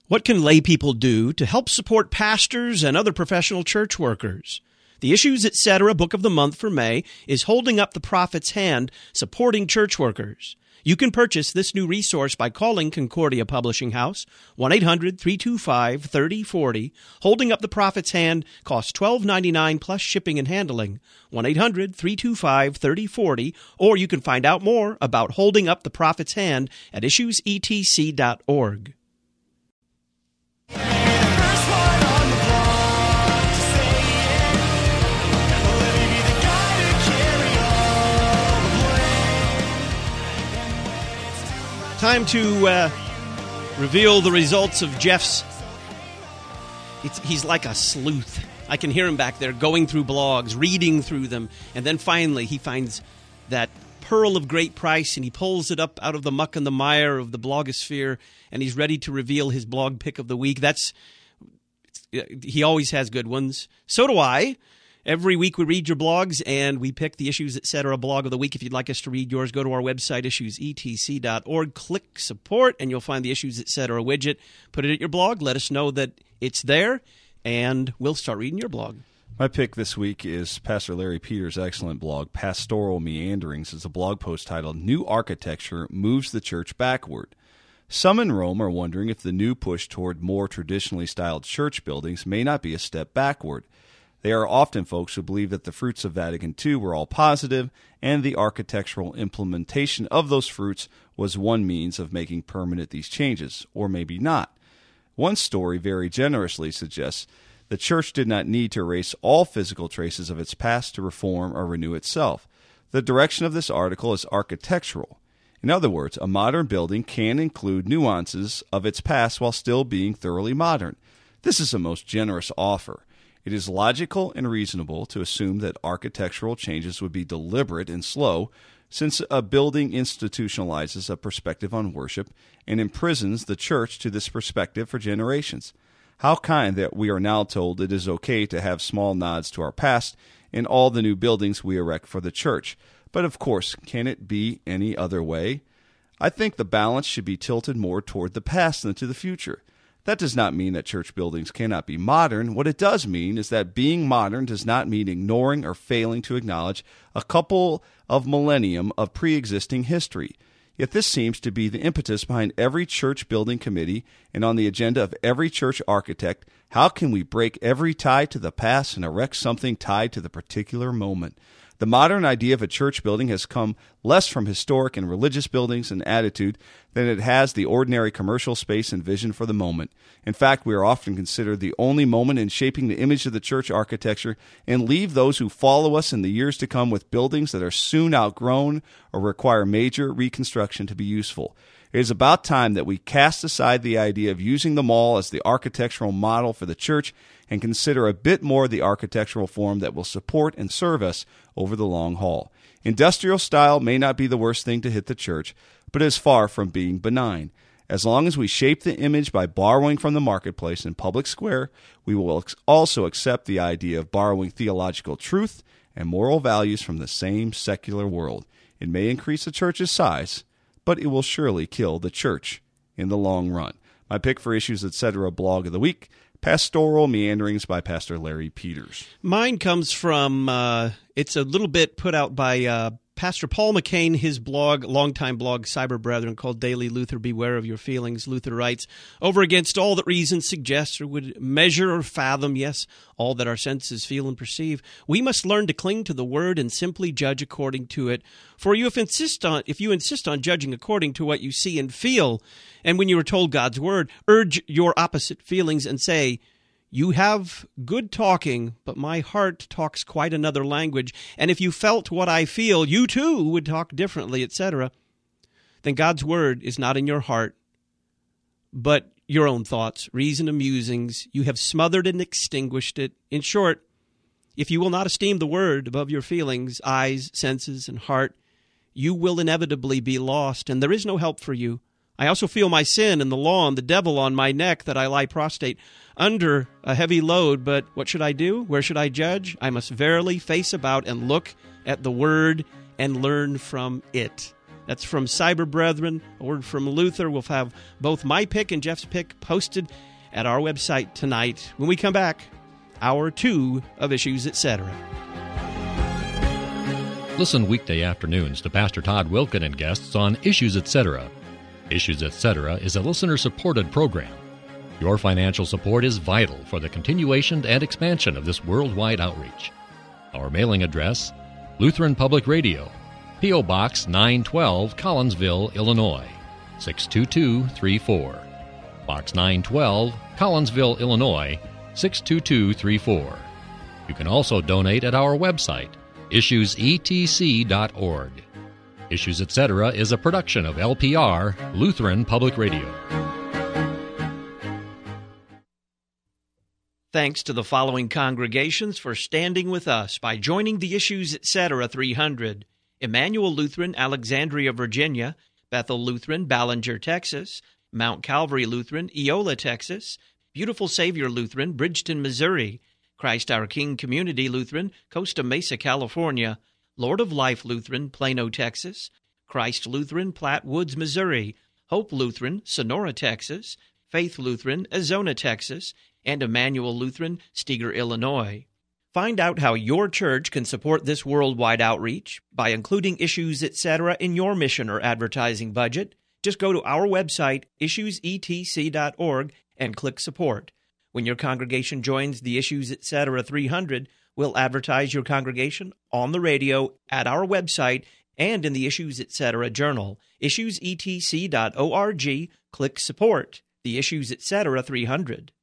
What can lay people do to help support pastors and other professional church workers? The Issues Etc. Book of the Month for May is Holding Up the Prophet's Hand, Supporting Church Workers. You can purchase this new resource by calling Concordia Publishing House, 1-800-325-3040. Holding Up the Prophet's Hand costs $12.99 plus shipping and handling, 1-800-325-3040, or you can find out more about Holding Up the Prophet's Hand at issuesetc.org. Time to reveal the results of Jeff's. He's like a sleuth. I can hear him back there going through blogs, reading through them, and then finally he finds that pearl of great price and he pulls it up out of the muck and the mire of the blogosphere, and he's ready to reveal his blog pick of the week. He always has good ones. So do I. Every week we read your blogs, and we pick the Issues Etc. blog of the week. If you'd like us to read yours, go to our website, issuesetc.org, click support, and you'll find the Issues Etc. widget. Put it at your blog, let us know that it's there, and we'll start reading your blog. My pick this week is Pastor Larry Peters' excellent blog, Pastoral Meanderings. It's a blog post titled, New Architecture Moves the Church Backward. Some in Rome are wondering if the new push toward more traditionally styled church buildings may not be a step backward. They are often folks who believe that the fruits of Vatican II were all positive, and the architectural implementation of those fruits was one means of making permanent these changes, or maybe not. One story very generously suggests the church did not need to erase all physical traces of its past to reform or renew itself. The direction of this article is architectural. In other words, a modern building can include nuances of its past while still being thoroughly modern. This is a most generous offer. It is logical and reasonable to assume that architectural changes would be deliberate and slow, since a building institutionalizes a perspective on worship and imprisons the church to this perspective for generations. How kind that we are now told it is okay to have small nods to our past in all the new buildings we erect for the church. But of course, can it be any other way? I think the balance should be tilted more toward the past than to the future. That does not mean that church buildings cannot be modern. What it does mean is that being modern does not mean ignoring or failing to acknowledge a couple of millennium of pre-existing history. Yet this seems to be the impetus behind every church building committee and on the agenda of every church architect. How can we break every tie to the past and erect something tied to the particular moment? The modern idea of a church building has come less from historic and religious buildings and attitude than it has the ordinary commercial space and vision for the moment. In fact, we are often considered the only moment in shaping the image of the church architecture and leave those who follow us in the years to come with buildings that are soon outgrown or require major reconstruction to be useful. It is about time that we cast aside the idea of using the mall as the architectural model for the church and consider a bit more the architectural form that will support and serve us over the long haul. Industrial style may not be the worst thing to hit the church, but it is far from being benign. As long as we shape the image by borrowing from the marketplace and public square, we will also accept the idea of borrowing theological truth and moral values from the same secular world. It may increase the church's size, but it will surely kill the church in the long run. My pick for Issues Etc. blog of the week, Pastoral Meanderings by Pastor Larry Peters. Mine comes from, it's a little bit put out by Pastor Paul McCain, his blog, longtime blog, Cyber Brethren, called Daily Luther, Beware of Your Feelings. Luther writes, over against all that reason suggests or would measure or fathom, yes, all that our senses feel and perceive, we must learn to cling to the Word and simply judge according to it. For if you insist on judging according to what you see and feel, and when you are told God's Word, urge your opposite feelings and say, you have good talking, but my heart talks quite another language, and if you felt what I feel, you too would talk differently, etc., then God's Word is not in your heart, but your own thoughts, reason, and musings. You have smothered and extinguished it. In short, if you will not esteem the Word above your feelings, eyes, senses, and heart, you will inevitably be lost, and there is no help for you. I also feel my sin and the law and the devil on my neck, that I lie prostrate under a heavy load. But what should I do? Where should I judge? I must verily face about and look at the Word and learn from it. That's from Cyber Brethren, a word from Luther. We'll have both my pick and Jeff's pick posted at our website tonight. When we come back, Hour 2 of Issues Etc. Listen weekday afternoons to Pastor Todd Wilken and guests on Issues Etc. Issues Etc. is a listener-supported program. Your financial support is vital for the continuation and expansion of this worldwide outreach. Our mailing address, Lutheran Public Radio, P.O. Box 912, Collinsville, Illinois, 62234. Box 912, Collinsville, Illinois, 62234. You can also donate at our website, issuesetc.org. Issues Etc. is a production of LPR, Lutheran Public Radio. Thanks to the following congregations for standing with us by joining the Issues Etc. 300. Emmanuel Lutheran, Alexandria, Virginia; Bethel Lutheran, Ballinger, Texas; Mount Calvary Lutheran, Eola, Texas; Beautiful Savior Lutheran, Bridgeton, Missouri; Christ Our King Community Lutheran, Costa Mesa, California; Lord of Life Lutheran, Plano, Texas; Christ Lutheran, Platte Woods, Missouri; Hope Lutheran, Sonora, Texas; Faith Lutheran, Azona, Texas; and Emmanuel Lutheran, Steger, Illinois. Find out how your church can support this worldwide outreach by including Issues Etc. in your mission or advertising budget. Just go to our website, issuesetc.org, and click Support. When your congregation joins the Issues Etc. 300, we'll advertise your congregation on the radio, at our website, and in the Issues Etc. journal. Issuesetc.org, click Support. The Issues Etc. 300.